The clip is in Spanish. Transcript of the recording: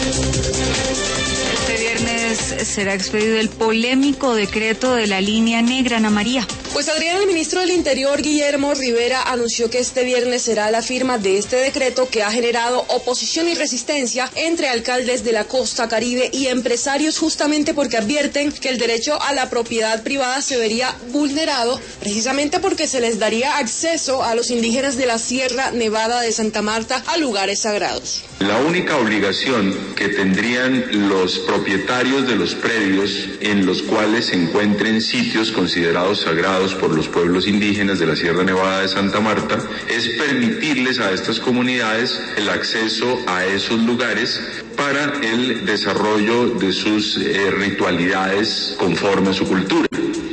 Será expedido el polémico decreto de la línea negra, Ana María. Pues Adriana, el ministro del Interior, Guillermo Rivera, anunció que este viernes será la firma de este decreto que ha generado oposición y resistencia entre alcaldes de la costa Caribe y empresarios, justamente porque advierten que el derecho a la propiedad privada se vería vulnerado, precisamente porque se les daría acceso a los indígenas de la Sierra Nevada de Santa Marta a lugares sagrados. La única obligación que tendrían los propietarios de los predios en los cuales se encuentren sitios considerados sagrados por los pueblos indígenas de la Sierra Nevada de Santa Marta es permitirles a estas comunidades el acceso a esos lugares para el desarrollo de sus ritualidades conforme a su cultura.